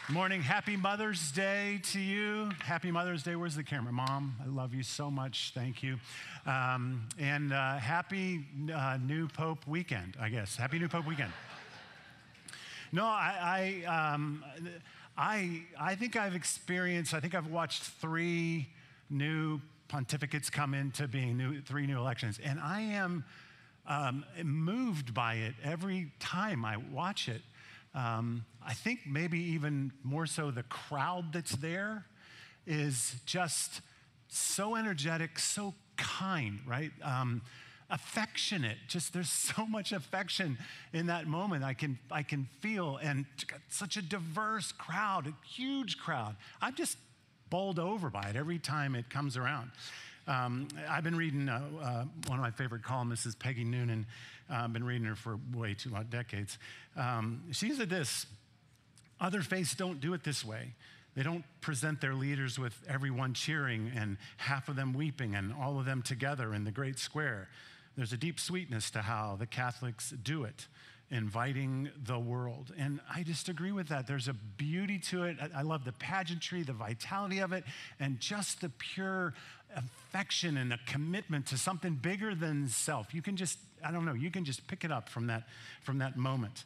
Morning. Happy Mother's Day to you. Happy Mother's Day. Where's the camera? Mom, I love you so much. Thank you. And happy New Pope weekend, I guess. Happy New Pope weekend. No, I think I've watched 3 new pontificates come into being, 3 new elections. And I am moved by it every time I watch it. I think maybe even more so the crowd that's there is just so energetic, so kind, right? Affectionate. Just there's so much affection in that moment. I can feel, and such a diverse crowd, a huge crowd. I'm just bowled over by it every time it comes around. I've been reading, one of my favorite columnists is Peggy Noonan. I've been reading her for way too long, decades. She said this: other faiths don't do it this way. They don't present their leaders with everyone cheering and half of them weeping and all of them together in the great square. There's a deep sweetness to how the Catholics do it, inviting the world. And I just agree with that. There's a beauty to it. I love the pageantry, the vitality of it, and just the pure affection and a commitment to something bigger than self. You can just, you can just pick it up from that moment.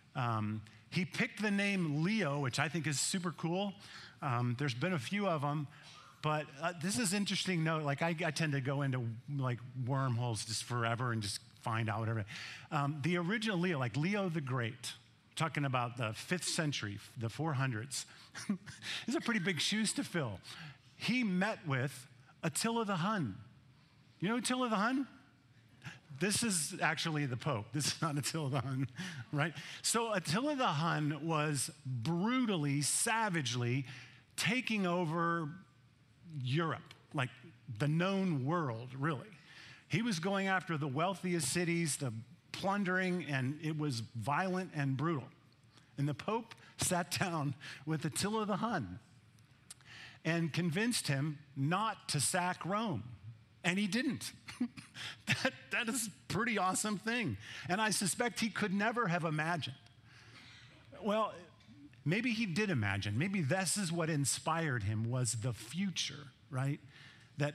He picked the name Leo, which I think is super cool. There's been a few of them, but this is interesting note. Like I tend to go into like wormholes just forever and just find out whatever. The original Leo, like Leo the Great, talking about the 5th century, the 400s. These are pretty big shoes to fill. He met with Attila the Hun. You know Attila the Hun? This is actually the Pope. This is not Attila the Hun, right? So Attila the Hun was brutally, savagely taking over Europe, like the known world, really. He was going after the wealthiest cities, the plundering, and it was violent and brutal. And the Pope sat down with Attila the Hun and convinced him not to sack Rome. And he didn't. That is a pretty awesome thing. And I suspect he could never have imagined. Well, maybe he did imagine. Maybe this is what inspired him, was the future, right? That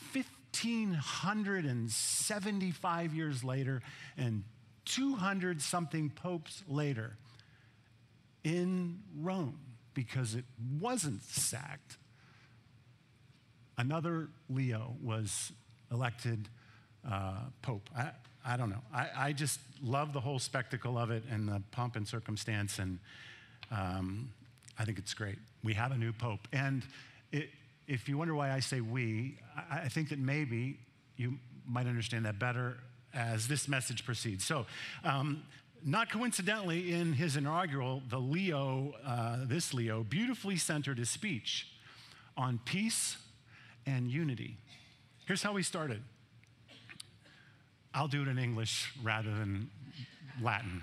1,575 years later and 200-something popes later in Rome, because it wasn't sacked, another Leo was elected Pope. I don't know. I just love the whole spectacle of it and the pomp and circumstance, and I think it's great. We have a new Pope. And if you wonder why I say we, I think that maybe you might understand that better as this message proceeds. So, not coincidentally, in his inaugural, this Leo beautifully centered his speech on peace and unity. Here's how we started. I'll do it in English rather than Latin.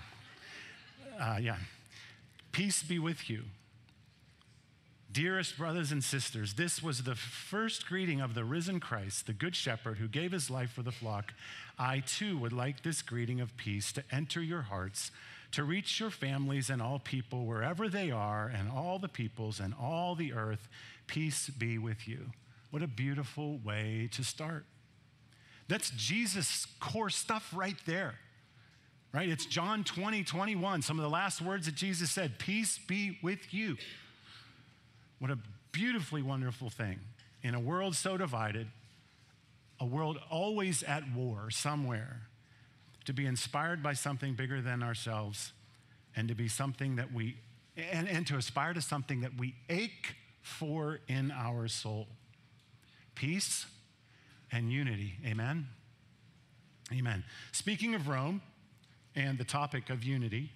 Peace be with you. Dearest brothers and sisters, this was the first greeting of the risen Christ, the Good Shepherd who gave his life for the flock. I too would like this greeting of peace to enter your hearts, to reach your families and all people wherever they are, and all the peoples and all the earth. Peace be with you. What a beautiful way to start. That's Jesus' core stuff right there, right? It's John 20:21, some of the last words that Jesus said, peace be with you. What a beautifully wonderful thing. In a world so divided, a world always at war somewhere, to be inspired by something bigger than ourselves, and to be something that and to aspire to something that we ache for in our soul. Peace and unity. Amen? Amen. Speaking of Rome and the topic of unity,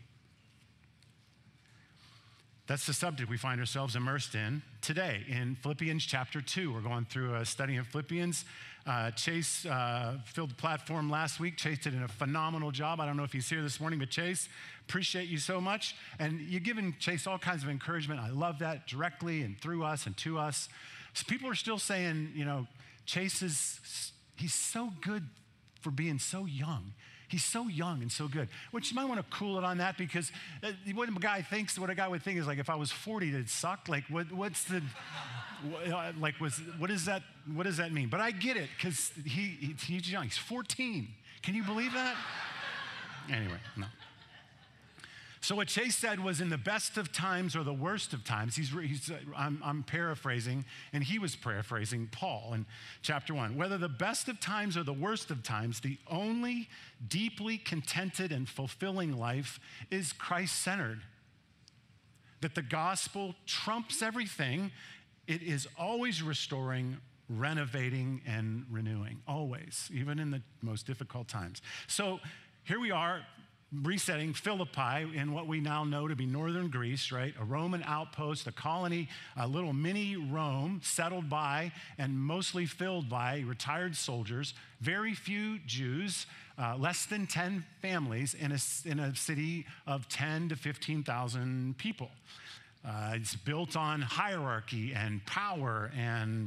that's the subject we find ourselves immersed in today in Philippians chapter 2. We're going through a study of Philippians. Chase filled the platform last week. Chase did a phenomenal job. I don't know if he's here this morning, but Chase, appreciate you so much. And you're giving Chase all kinds of encouragement. I love that, directly and through us and to us. So people are still saying, Chase he's so good for being so young. He's so young and so good. Which you might want to cool it on that, because what a guy would think is like, if I was 40, did it suck? Like, what does that mean? But I get it, because he's young. He's 14. Can you believe that? Anyway, no. So what Chase said was, in the best of times or the worst of times, I'm paraphrasing, and he was paraphrasing Paul in chapter 1. Whether the best of times or the worst of times, the only deeply contented and fulfilling life is Christ-centered. That the gospel trumps everything. It is always restoring, renovating, and renewing. Always, even in the most difficult times. So here we are, resetting Philippi in what we now know to be northern Greece, right? A Roman outpost, a colony, a little mini Rome settled by and mostly filled by retired soldiers, very few Jews, less than 10 families in a city of 10 to 15,000 people. It's built on hierarchy and power and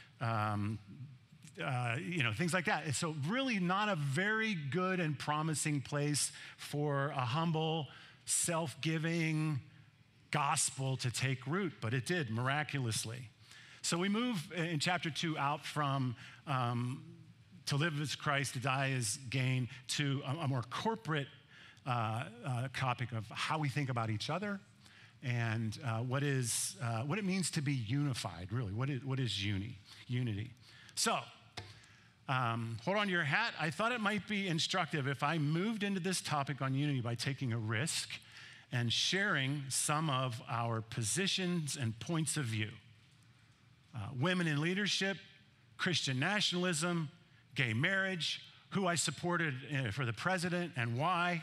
things like that. So really not a very good and promising place for a humble, self-giving gospel to take root, but it did miraculously. So we move in chapter 2 out from to live as Christ, to die as gain, to a more corporate topic of how we think about each other and what it means to be unified, really. What is unity? So, hold on to your hat. I thought it might be instructive if I moved into this topic on unity by taking a risk and sharing some of our positions and points of view. Women in leadership, Christian nationalism, gay marriage, who I supported for the president and why,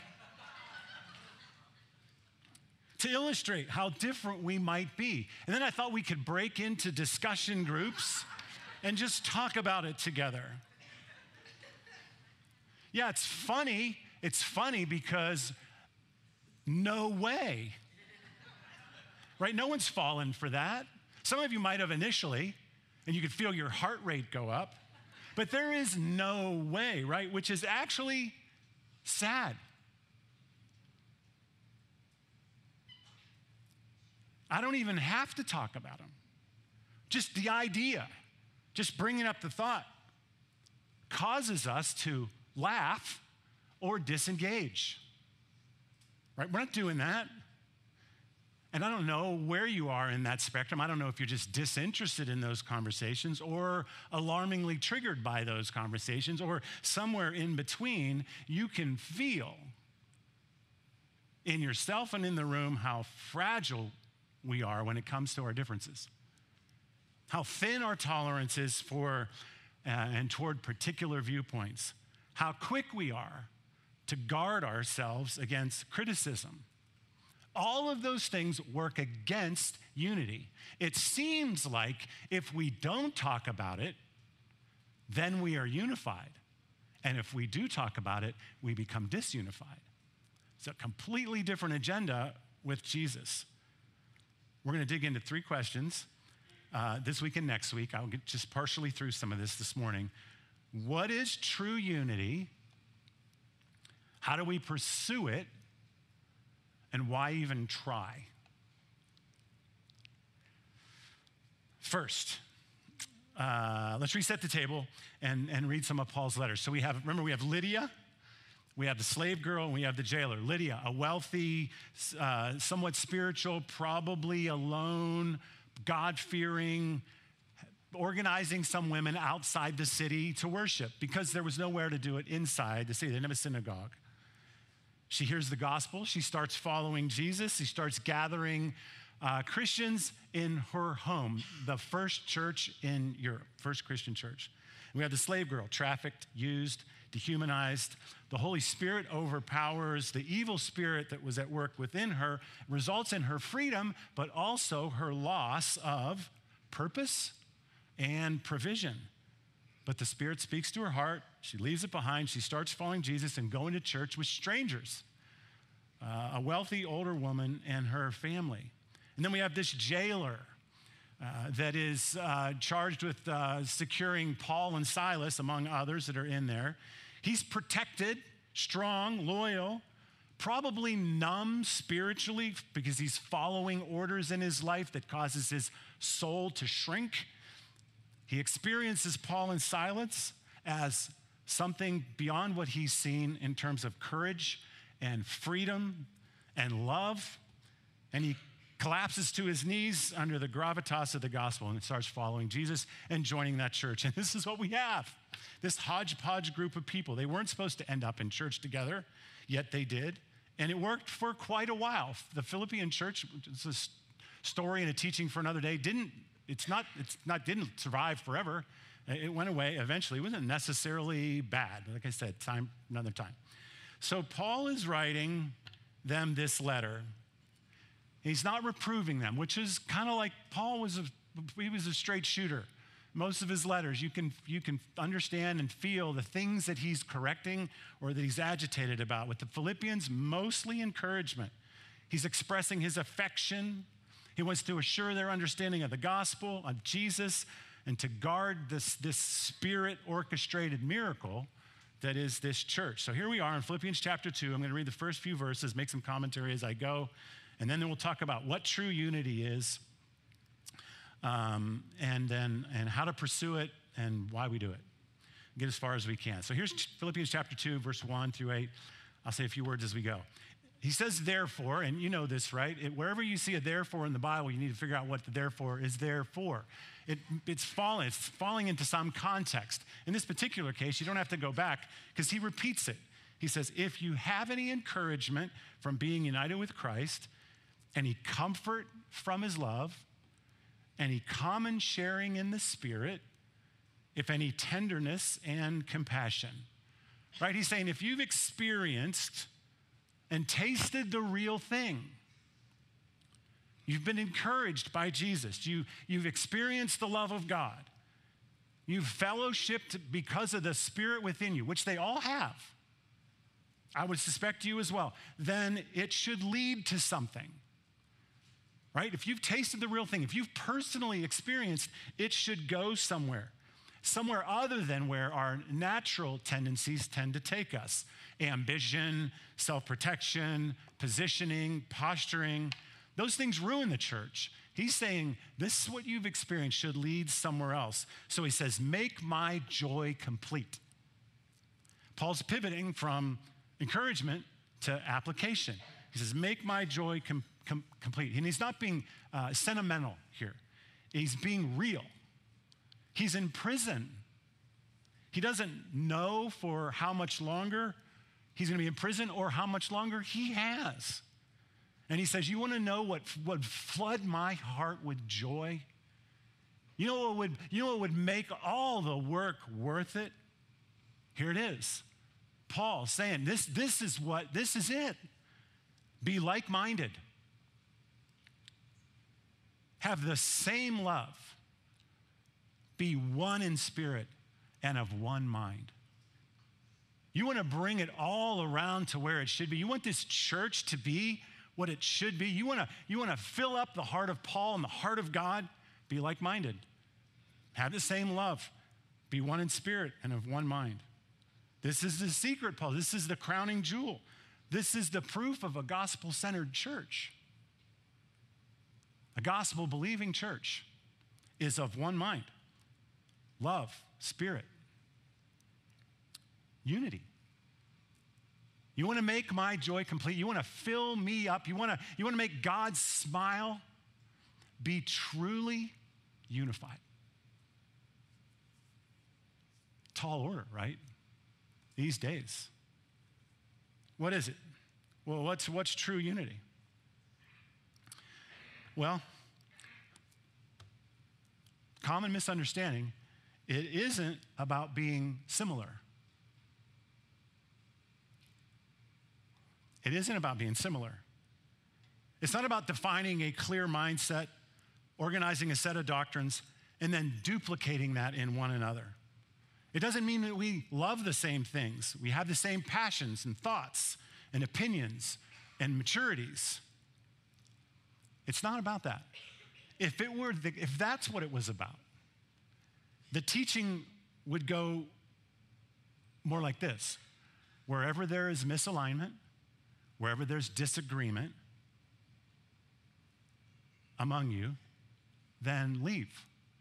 to illustrate how different we might be. And then I thought we could break into discussion groups and just talk about it together. Yeah, it's funny. It's funny because no way, right? No one's fallen for that. Some of you might have initially, and you could feel your heart rate go up, but there is no way, right? Which is actually sad. I don't even have to talk about them. Just the idea, just bringing up the thought, causes us to laugh or disengage, right? We're not doing that. And I don't know where you are in that spectrum. I don't know if you're just disinterested in those conversations or alarmingly triggered by those conversations, or somewhere in between. You can feel in yourself and in the room how fragile we are when it comes to our differences, how thin our tolerance is for and toward particular viewpoints, how quick we are to guard ourselves against criticism. All of those things work against unity. It seems like if we don't talk about it, then we are unified. And if we do talk about it, we become disunified. It's a completely different agenda with Jesus. We're going to dig into 3 questions this week and next week. I'll get just partially through some of this morning. What is true unity? How do we pursue it? And why even try? First, let's reset the table and read some of Paul's letters. So we have Lydia, we have the slave girl, and we have the jailer. Lydia, a wealthy, somewhat spiritual, probably alone, God-fearing, organizing some women outside the city to worship because there was nowhere to do it inside the city. They didn't have a synagogue. She hears the gospel. She starts following Jesus. She starts gathering Christians in her home, the first church in Europe, first Christian church. And we have the slave girl, trafficked, used, dehumanized. The Holy Spirit overpowers the evil spirit that was at work within her, results in her freedom, but also her loss of purpose and provision. But the Spirit speaks to her heart. She leaves it behind. She starts following Jesus and going to church with strangers, a wealthy older woman and her family. And then we have this jailer that is charged with securing Paul and Silas, among others that are in there. He's protected. strong, loyal, probably numb spiritually because he's following orders in his life that causes his soul to shrink. He experiences Paul and Silas as something beyond what he's seen in terms of courage and freedom and love. And he collapses to his knees under the gravitas of the gospel and starts following Jesus and joining that church. And this is what we have, this hodgepodge group of people. They weren't supposed to end up in church together, yet they did. And it worked for quite a while. The Philippian church, it's a story and a teaching for another day, didn't survive forever. It went away eventually. It wasn't necessarily bad. Like I said, another time. So Paul is writing them this letter. He's not reproving them, which is kind of like Paul was a straight shooter. Most of his letters, you can understand and feel the things that he's correcting or that he's agitated about. With the Philippians, mostly encouragement. He's expressing his affection. He wants to assure their understanding of the gospel, of Jesus, and to guard this spirit-orchestrated miracle that is this church. So here we are in Philippians chapter 2. I'm going to read the first few verses, make some commentary as I go, and then we'll talk about what true unity is, and how to pursue it and why we do it. Get as far as we can. So here's Philippians chapter 2, verse 1 through 8. I'll say a few words as we go. He says therefore, and you know this, right? Wherever you see a therefore in the Bible, you need to figure out what the therefore is there for. It's falling into some context. In this particular case, you don't have to go back because he repeats it. He says, if you have any encouragement from being united with Christ, any comfort from his love, any common sharing in the Spirit, if any tenderness and compassion. Right? He's saying if you've experienced and tasted the real thing, you've been encouraged by Jesus, you've experienced the love of God, you've fellowshipped because of the Spirit within you, which they all have, I would suspect you as well, then it should lead to something. Right? If you've tasted the real thing, if you've personally experienced, it should go somewhere other than where our natural tendencies tend to take us. Ambition, self-protection, positioning, posturing, those things ruin the church. He's saying, this is what you've experienced should lead somewhere else. So he says, make my joy complete. Paul's pivoting from encouragement to application. He says, make my joy complete. And he's not being sentimental here. He's being real. He's in prison. He doesn't know for how much longer he's going to be in prison or how much longer he has. And he says, you want to know what would flood my heart with joy? You know what would make all the work worth it? Here it is. Paul saying, this is it. Be like-minded. Have the same love. Be one in spirit and of one mind. You want to bring it all around to where it should be. You want this church to be what it should be. You want to fill up the heart of Paul and the heart of God. Be like-minded. Have the same love. Be one in spirit and of one mind. This is the secret, Paul. This is the crowning jewel. This is the proof of a gospel-centered church. A gospel-believing church is of one mind. Love, spirit, unity. You want to make my joy complete? You want to fill me up? You want to make God smile? Be truly unified. Tall order, right? These days. What is it? Well, what's true unity? Well, common misunderstanding, it isn't about being similar. It isn't about being similar. It's not about defining a clear mindset, organizing a set of doctrines, and then duplicating that in one another. It doesn't mean that we love the same things. We have the same passions and thoughts and opinions and maturities. It's not about that. If that's what it was about, the teaching would go more like this. Wherever there is misalignment, wherever there's disagreement among you, then leave.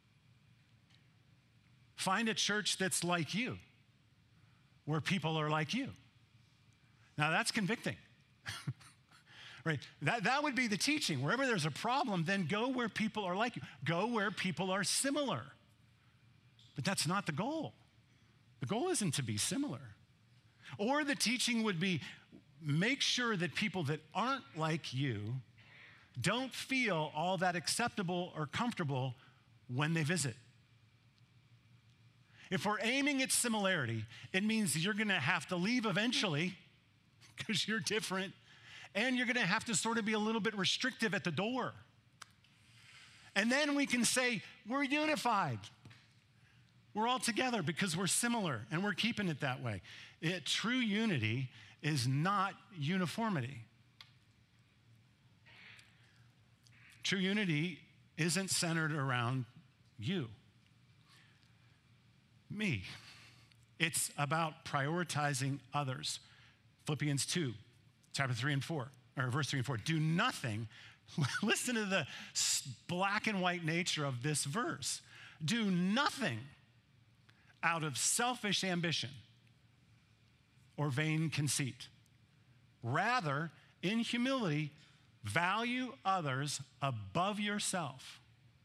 Find a church that's like you, where people are like you. Now that's convicting, right? That would be the teaching. Wherever there's a problem, then go where people are like you. Go where people are similar. But that's not the goal. The goal isn't to be similar. Or the teaching would be, make sure that people that aren't like you don't feel all that acceptable or comfortable when they visit. If we're aiming at similarity, it means you're going to have to leave eventually because you're different, and you're going to have to sort of be a little bit restrictive at the door. And then we can say, we're unified. We're all together because we're similar, and we're keeping it that way. True unity is not uniformity. True unity isn't centered around you, me. It's about prioritizing others. Philippians 2, chapter 3 and 4, or verse 3 and 4. Do nothing. Listen to the black and white nature of this verse. Do nothing out of selfish ambition or vain conceit. Rather, in humility, value others above yourself.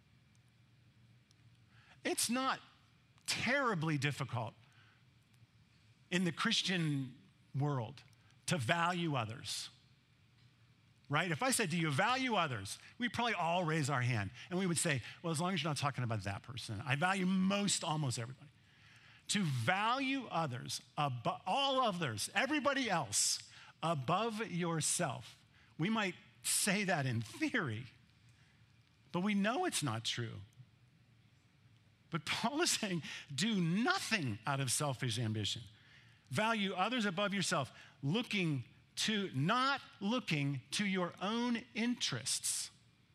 It's not terribly difficult in the Christian world to value others, right? If I said, do you value others? We'd probably all raise our hand, and we would say, well, as long as you're not talking about that person. I value almost everybody. To value others, all others, everybody else, above yourself. We might say that in theory, but we know it's not true. But Paul is saying, do nothing out of selfish ambition. Value others above yourself, not looking to your own interests.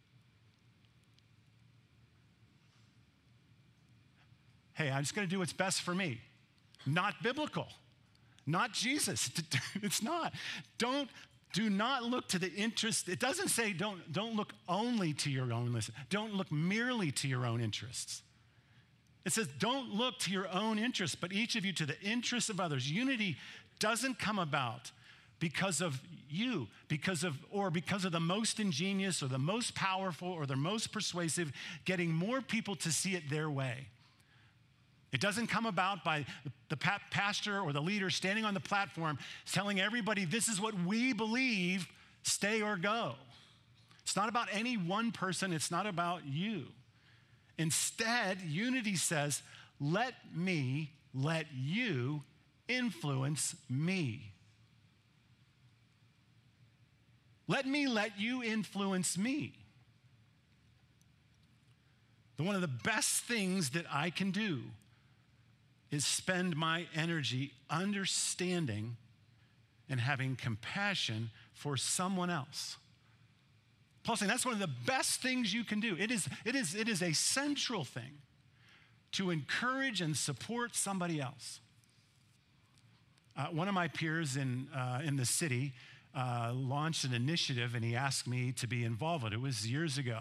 Hey, I'm just going to do what's best for me. Not biblical. Not Jesus. It's not. Do not look to the interest. It doesn't say don't look only to your own list. Don't look merely to your own interests. It says don't look to your own interests, but each of you to the interests of others. Unity doesn't come about because of you, because of the most ingenious or the most powerful or the most persuasive, getting more people to see it their way. It doesn't come about by the pastor or the leader standing on the platform telling everybody, this is what we believe, stay or go. It's not about any one person. It's not about you. Instead, unity says, let you influence me. Let you influence me. One of the best things that I can do is spend my energy understanding and having compassion for someone else. Paul's saying that's one of the best things you can do. It is a central thing to encourage and support somebody else. One of my peers in the city launched an initiative, and he asked me to be involved with it. It was years ago.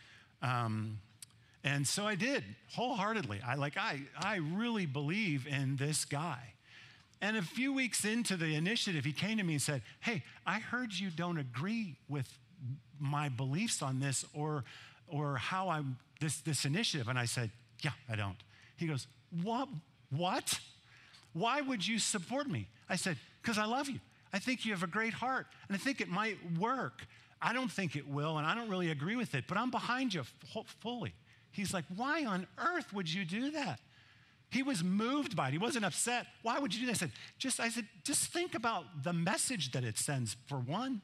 And so I did, wholeheartedly. I really believe in this guy. And a few weeks into the initiative, he came to me and said, hey, I heard you don't agree with my beliefs on this or how I'm this initiative. And I said, yeah, I don't. He goes, what? Why would you support me? I said, because I love you. I think you have a great heart, and I think it might work. I don't think it will, and I don't really agree with it, but I'm behind you fully. He's like, why on earth would you do that? He was moved by it. He wasn't upset. Why would you do that? I said, just think about the message that it sends, for one.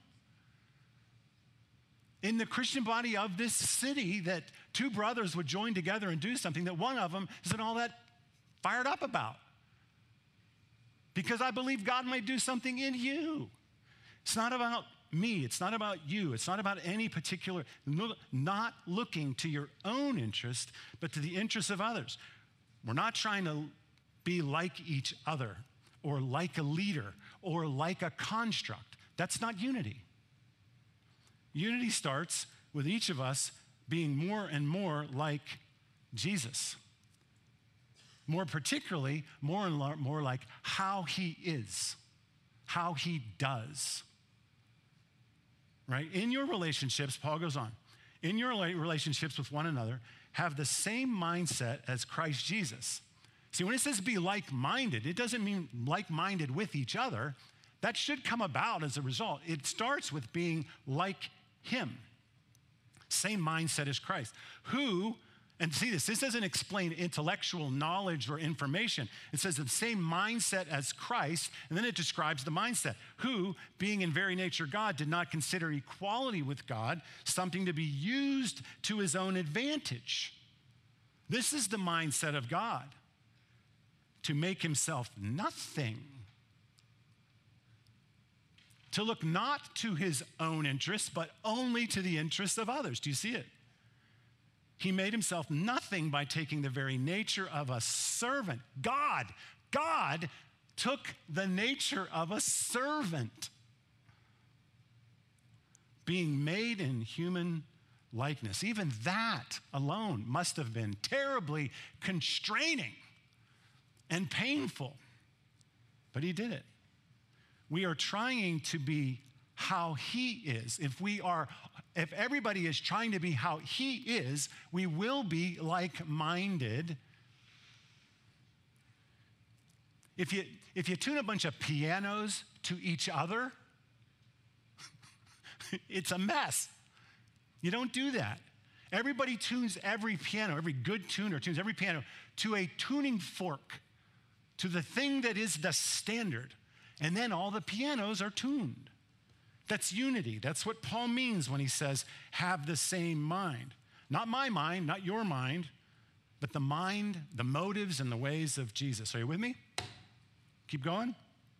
In the Christian body of this city, that two brothers would join together and do something that one of them isn't all that fired up about. Because I believe God might do something in you. It's not about me. It's not about you. It's not about any particular, not looking to your own interest, but to the interests of others. We're not trying to be like each other or like a leader or like a construct. That's not unity. Unity starts with each of us being more and more like Jesus. More particularly, more and more like how he is, how he does. Right? In your relationships, Paul goes on, in your relationships with one another, have the same mindset as Christ Jesus. See, when it says be like-minded, it doesn't mean like-minded with each other. That should come about as a result. It starts with being like him. Same mindset as Christ. Who, and see this doesn't explain intellectual knowledge or information. It says the same mindset as Christ, and then it describes the mindset. Who, being in very nature God, did not consider equality with God something to be used to his own advantage. This is the mindset of God. To make himself nothing. To look not to his own interests, but only to the interests of others. Do you see it? He made himself nothing by taking the very nature of a servant. God took the nature of a servant. Being made in human likeness. Even that alone must have been terribly constraining and painful, but he did it. We are trying to be how he is. If everybody is trying to be how he is, we will be like-minded. If you tune a bunch of pianos to each other, it's a mess. You don't do that. Everybody tunes every piano, every good tuner tunes every piano to a tuning fork, to the thing that is the standard. And then all the pianos are tuned. That's unity. That's what Paul means when he says, have the same mind. Not my mind, not your mind, but the mind, the motives, and the ways of Jesus. Are you with me? Keep going.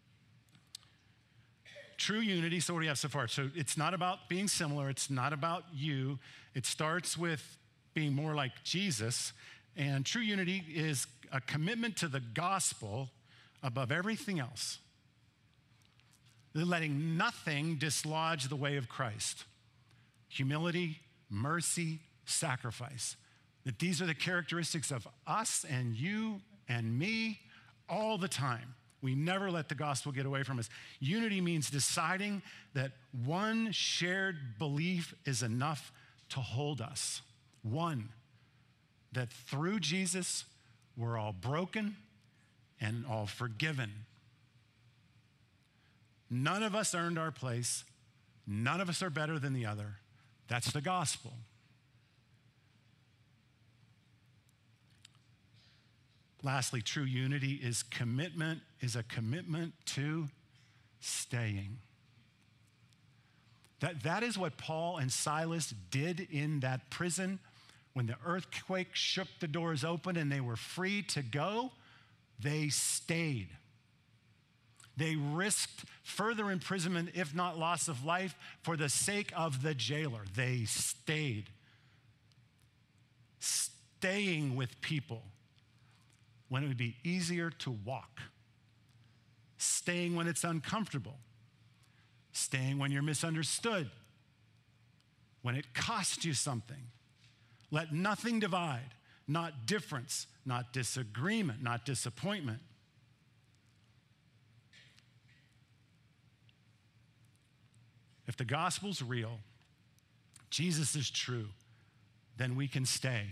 True unity, so what do you have so far? So it's not about being similar. It's not about you. It starts with being more like Jesus. And true unity is a commitment to the gospel above everything else. Letting nothing dislodge the way of Christ. Humility, mercy, sacrifice. That these are the characteristics of us and you and me all the time. We never let the gospel get away from us. Unity means deciding that one shared belief is enough to hold us. One, that through Jesus, we're all broken and all forgiven. None of us earned our place. None of us are better than the other. That's the gospel. Lastly, true unity is a commitment to staying. That is what Paul and Silas did in that prison when the earthquake shook the doors open and they were free to go. They stayed. They risked further imprisonment, if not loss of life, for the sake of the jailer. They stayed. Staying with people when it would be easier to walk. Staying when it's uncomfortable. Staying when you're misunderstood. When it costs you something. Let nothing divide, not difference, not disagreement, not disappointment. If the gospel's real, Jesus is true, then we can stay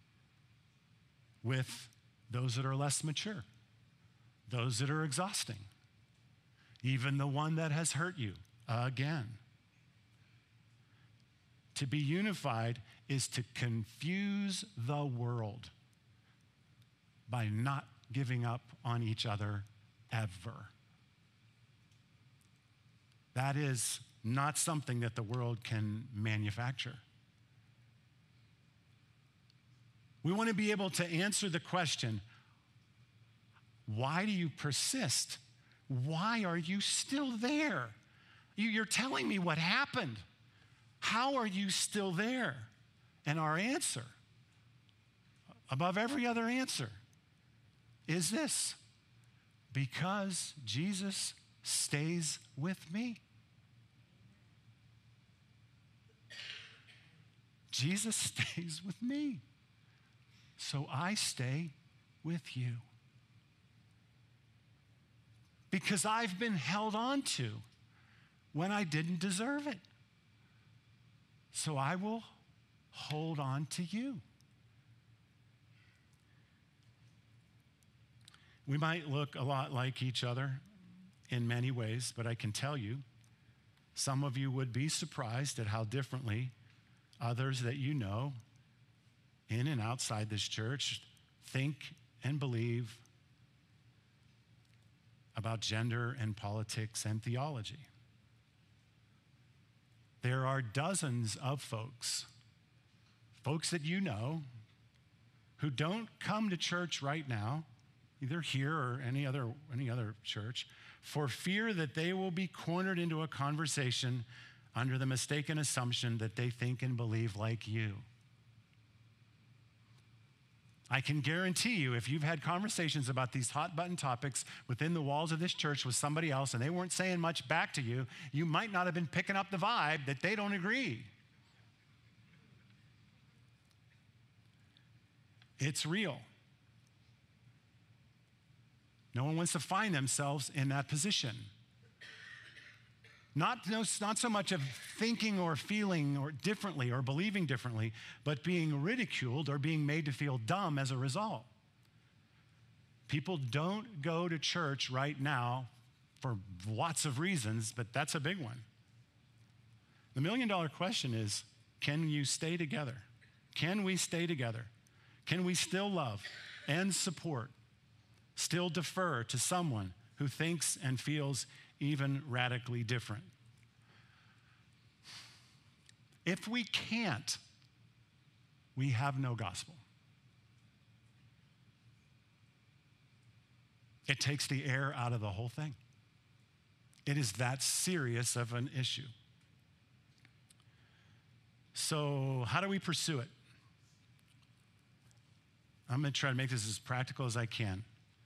with those that are less mature, those that are exhausting, even the one that has hurt you again. To be unified is to confuse the world by not giving up on each other ever. That is not something that the world can manufacture. We want to be able to answer the question, why do you persist? Why are you still there? You're telling me what happened. How are you still there? And our answer, above every other answer, is this: because Jesus stays with me. Jesus stays with me. So I stay with you. Because I've been held on to when I didn't deserve it. So I will hold on to you. We might look a lot like each other in many ways, but I can tell you, some of you would be surprised at how differently others that you know in and outside this church think and believe about gender and politics and theology. There are dozens of folks that you know, who don't come to church right now, either here or any other church, for fear that they will be cornered into a conversation under the mistaken assumption that they think and believe like you. I can guarantee you, if you've had conversations about these hot button topics within the walls of this church with somebody else and they weren't saying much back to you, you might not have been picking up the vibe that they don't agree. It's real. No one wants to find themselves in that position. Not so much of thinking or feeling or differently or believing differently, but being ridiculed or being made to feel dumb as a result. People don't go to church right now for lots of reasons, but that's a big one. The $1 million question is, can you stay together? Can we stay together? Can we still love and support, still defer to someone who thinks and feels even radically different? If we can't, we have no gospel. It takes the air out of the whole thing. It is that serious of an issue. So, how do we pursue it? I'm going to try to make this as practical as I can.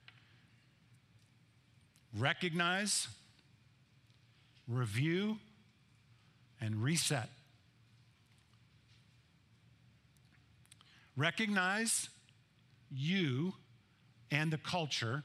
Recognize, review, and reset. Recognize you and the culture.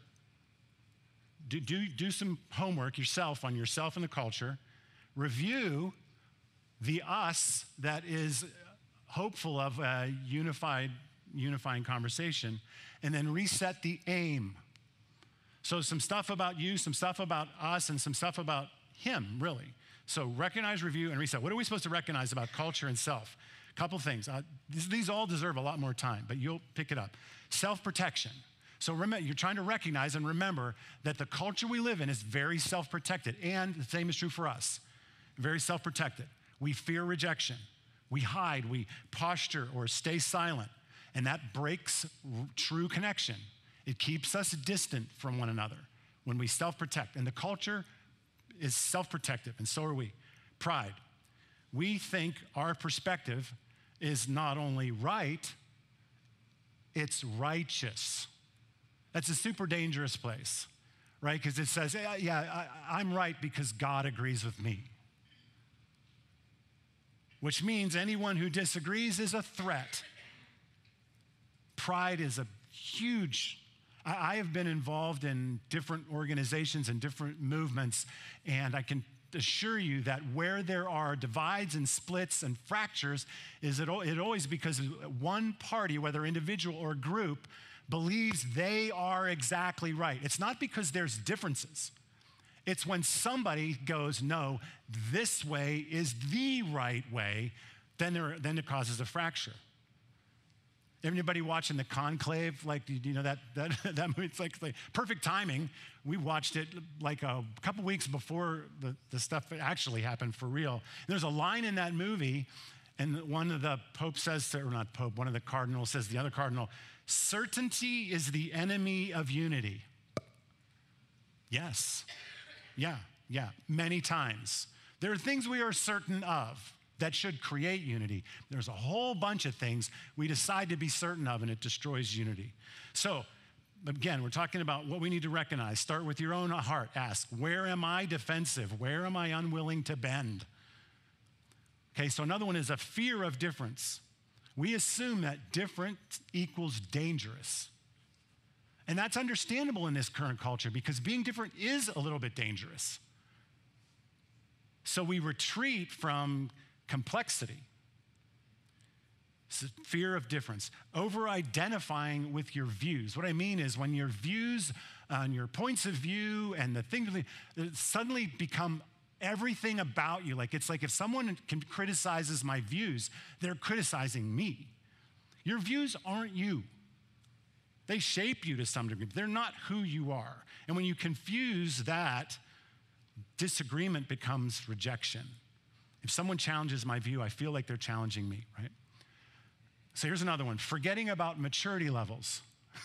Do some homework yourself on yourself and the culture. Review the us that is hopeful of a unifying conversation, and then reset the aim. So some stuff about you, some stuff about us, and some stuff about him, really. So recognize, review, and reset. What are we supposed to recognize about culture and self? A couple things. These all deserve a lot more time, but you'll pick it up. Self-protection. So remember, you're trying to recognize and remember that the culture we live in is very self-protected, and the same is true for us. Very self-protected. We fear rejection. We hide, we posture or stay silent, and that breaks true connection. It keeps us distant from one another when we self-protect. And the culture is self-protective, and so are we. Pride. We think our perspective is not only right, it's righteous. That's a super dangerous place, right? Because it says, I'm right because God agrees with me. Which means anyone who disagrees is a threat. Pride is a huge. I have been involved in different organizations and different movements, and I can assure you that where there are divides and splits and fractures, it always because one party, whether individual or group, believes they are exactly right. It's not because there's differences. It's when somebody goes, no, this way is the right way, then it causes a fracture. Anybody watching The Conclave? Like, you know that movie? It's like perfect timing. We watched it like a couple weeks before the stuff actually happened for real. There's a line in that movie, and one of the Pope says, or not Pope, one of the cardinals says to the other cardinal, certainty is the enemy of unity. Yes. Yeah, many times. There are things we are certain of that should create unity. There's a whole bunch of things we decide to be certain of, and it destroys unity. So Again, we're talking about what we need to recognize. Start with your own heart. Ask, where am I defensive? Where am I unwilling to bend? Okay, so another one is a fear of difference. We assume that different equals dangerous. And that's understandable in this current culture because being different is a little bit dangerous. So we retreat from complexity. Fear of difference. Over-identifying with your views. What I mean is when your views and your points of view and the things suddenly become everything about you. It's like if someone criticizes my views, they're criticizing me. Your views aren't you. They shape you to some degree. They're not who you are. And when you confuse that, disagreement becomes rejection. If someone challenges my view, I feel like they're challenging me, right? So here's another one, forgetting about maturity levels.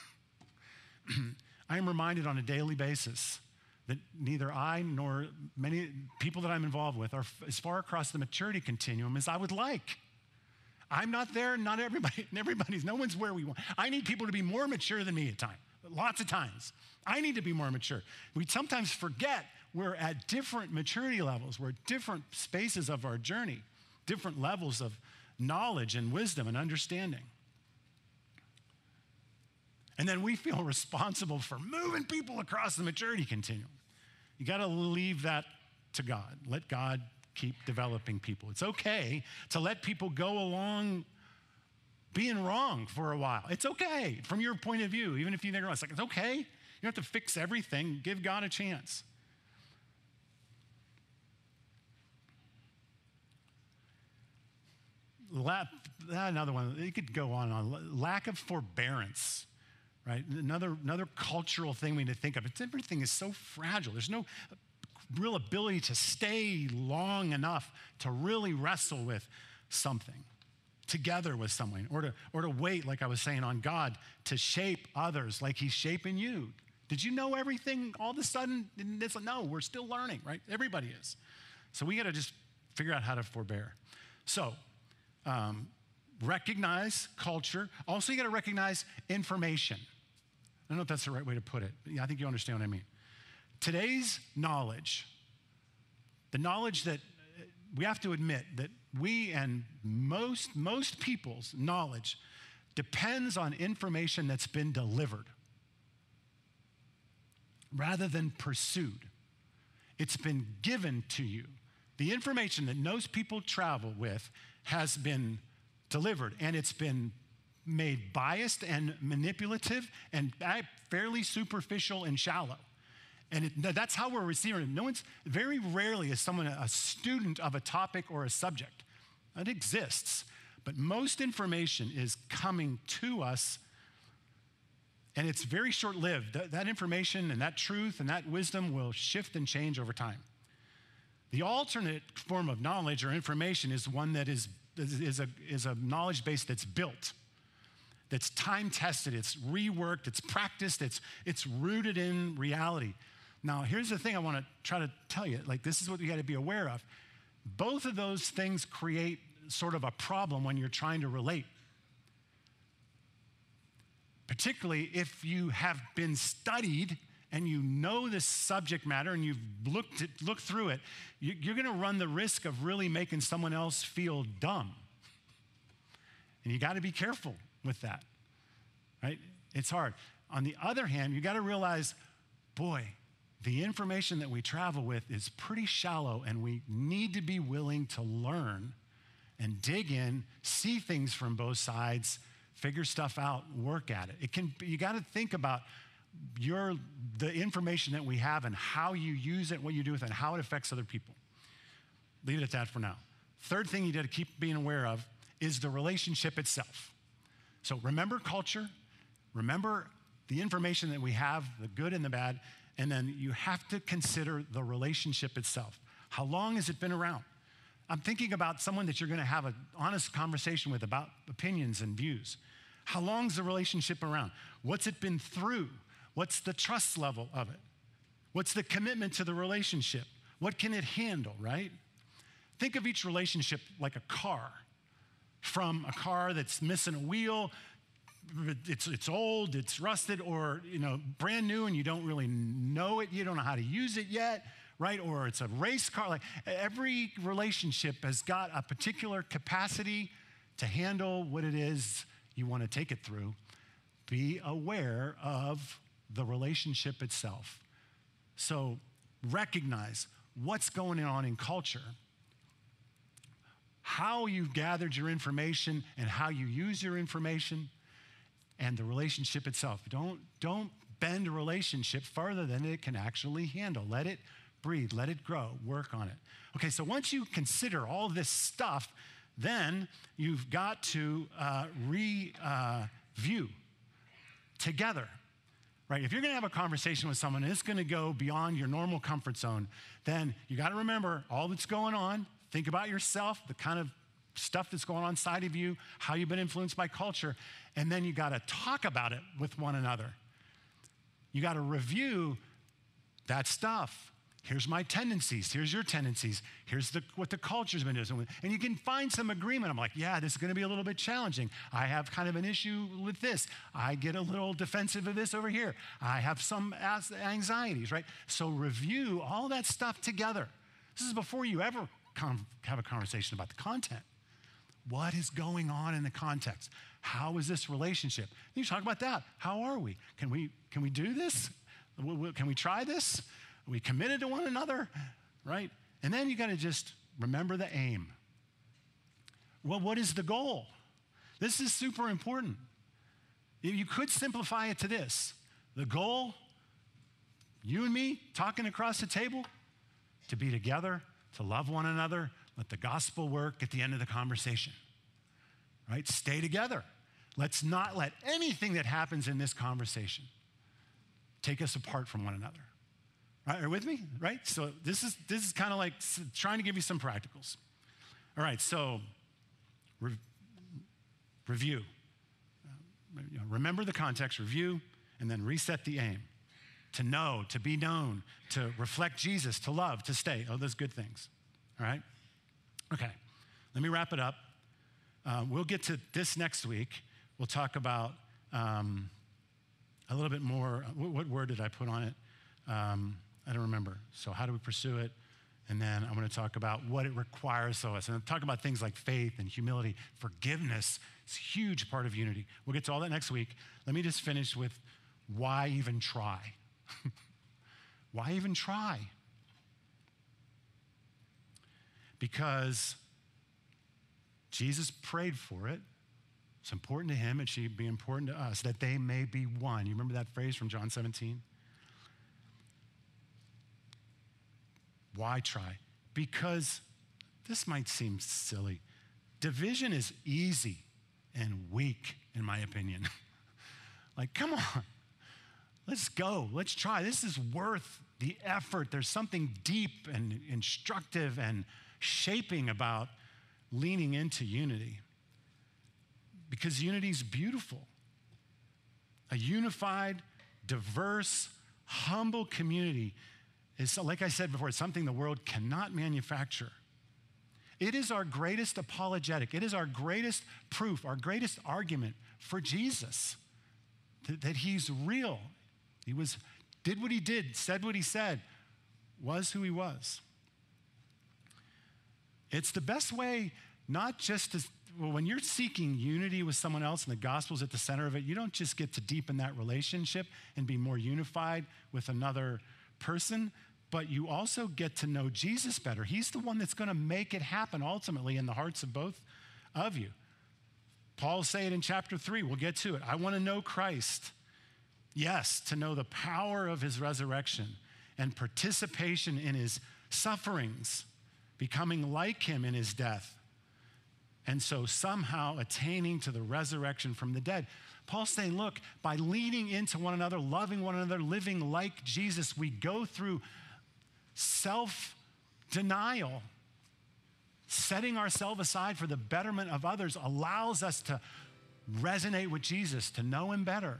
I am reminded on a daily basis that neither I nor many people that I'm involved with are as far across the maturity continuum as I would like. I'm not there, not everybody, no one's where we want. I need people to be more mature than me at times, lots of times. I need to be more mature. We sometimes forget we're at different maturity levels. We're at different spaces of our journey, different levels of knowledge and wisdom and understanding. And then we feel responsible for moving people across the maturity continuum. You got to leave that to God. Let God keep developing people. It's okay to let people go along being wrong for a while. It's okay from your point of view, even if you think wrong. It's okay. You don't have to fix everything. Give God a chance. Another one, you could go on and on. Lack of forbearance, right? Another cultural thing we need to think of. Everything is so fragile. There's no real ability to stay long enough to really wrestle with something together with someone, or to wait, like I was saying, on God to shape others like he's shaping you. Did you know everything all of a sudden? No, we're still learning, right? Everybody is. So we got to just figure out how to forbear. So, recognize culture. Also, you got to recognize information. I don't know if that's the right way to put it. Yeah, I think you understand what I mean. Today's knowledge, the knowledge that we have to admit that we and most people's knowledge depends on information that's been delivered rather than pursued. It's been given to you. The information that most people travel with has been delivered, and it's been made biased and manipulative and fairly superficial and shallow. And that's how we're receiving it. No one's, very rarely is someone a student of a topic or a subject. It exists, but most information is coming to us, and it's very short-lived. That information and that truth and that wisdom will shift and change over time. The alternate form of knowledge or information is one that is a knowledge base that's built, that's time-tested, it's reworked, it's practiced, it's rooted in reality. Now, here's the thing I want to try to tell you. This is what you got to be aware of. Both of those things create sort of a problem when you're trying to relate. Particularly if you have been studied and you know this subject matter and you've looked through it, you're going to run the risk of really making someone else feel dumb. And you got to be careful with that, right? It's hard. On the other hand, you got to realize, boy, the information that we travel with is pretty shallow, and we need to be willing to learn and dig in, see things from both sides, figure stuff out, work at it. You got to think about the information that we have and how you use it, what you do with it, and how it affects other people. Leave it at that for now. Third thing you got to keep being aware of is the relationship itself. So remember culture, remember the information that we have, the good and the bad, and then you have to consider the relationship itself. How long has it been around? I'm thinking about someone that you're going to have an honest conversation with about opinions and views. How long's the relationship around? What's it been through? What's the trust level of it? What's the commitment to the relationship? What can it handle, right? Think of each relationship like a car. From a car that's missing a wheel, it's old, it's rusted, or brand new and you don't really know it, you don't know how to use it yet, right? Or it's a race car. Like every relationship has got a particular capacity to handle what it is you want to take it through. Be aware of the relationship itself. So recognize what's going on in culture, how you've gathered your information and how you use your information, and the relationship itself. Don't bend a relationship farther than it can actually handle. Let it breathe, let it grow, work on it. Okay, so once you consider all this stuff, then you've got to review together, right? If you're gonna have a conversation with someone and it's gonna go beyond your normal comfort zone, then you gotta remember all that's going on. Think about yourself, the kind of stuff that's going on inside of you, how you've been influenced by culture, and then you gotta talk about it with one another. You gotta review that stuff. Here's my tendencies, here's your tendencies, here's what the culture's been doing. And you can find some agreement. I'm like, yeah, this is gonna be a little bit challenging. I have kind of an issue with this. I get a little defensive of this over here. I have some anxieties, right? So review all that stuff together. This is before you ever have a conversation about the content. What is going on in the context? How is this relationship? And you talk about that. How are we? Can we do this? Can we try this? Are we committed to one another, right? And then you got to just remember the aim. Well, what is the goal? This is super important. You could simplify it to this. The goal, you and me talking across the table, to be together, to love one another, let the gospel work at the end of the conversation, right? Stay together. Let's not let anything that happens in this conversation take us apart from one another. Right, are you with me? Right? So this is kind of like trying to give you some practicals. All right, so review. Remember the context, review, and then reset the aim. To know, to be known, to reflect Jesus, to love, to stay. Oh, those good things. All right? Okay, let me wrap it up. We'll get to this next week. We'll talk about a little bit more. What word did I put on it? I don't remember. So how do we pursue it? And then I'm going to talk about what it requires of us. And I'll talk about things like faith and humility. Forgiveness is a huge part of unity. We'll get to all that next week. Let me just finish with why even try? Why even try? Because Jesus prayed for it. It's important to him. It should be important to us that they may be one. You remember that phrase from John 17? Why try? Because this might seem silly. Division is easy and weak, in my opinion. Like, come on, let's go, let's try. This is worth the effort. There's something deep and instructive and shaping about leaning into unity. Because unity is beautiful. A unified, diverse, humble community is, like I said before, it's something the world cannot manufacture. It is our greatest apologetic. It is our greatest proof, our greatest argument for Jesus, that he's real. He did what he did, said what he said, was who he was. It's the best way, not just to, when you're seeking unity with someone else and the gospel's at the center of it, you don't just get to deepen that relationship and be more unified with another person, but you also get to know Jesus better. He's the one that's going to make it happen ultimately in the hearts of both of you. Paul will say it in chapter 3. We'll get to it. I want to know Christ. Yes, to know the power of his resurrection and participation in his sufferings, becoming like him in his death, and so somehow attaining to the resurrection from the dead. Paul's saying, look, by leaning into one another, loving one another, living like Jesus, we go through self-denial. Setting ourselves aside for the betterment of others allows us to resonate with Jesus, to know him better.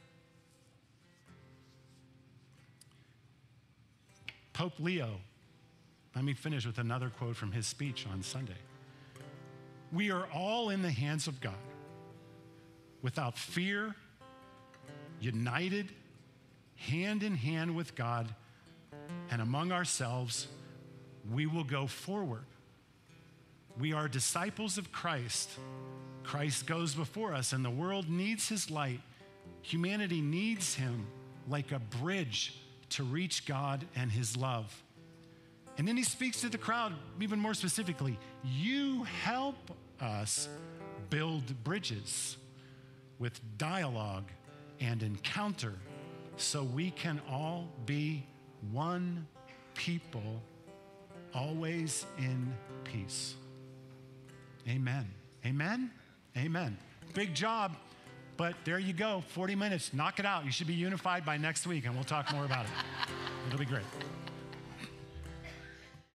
Pope Leo, let me finish with another quote from his speech on Sunday. We are all in the hands of God. without fear, united, hand in hand with God and among ourselves, we will go forward. We are disciples of Christ. Christ goes before us, and the world needs his light. Humanity needs him like a bridge to reach God and his love. And then he speaks to the crowd even more specifically. You help us build bridges with dialogue and encounter so we can all be one people, always in peace. Amen. Amen. Amen. Big job, but there you go. 40 minutes. Knock it out. You should be unified by next week, and we'll talk more about it. It'll be great.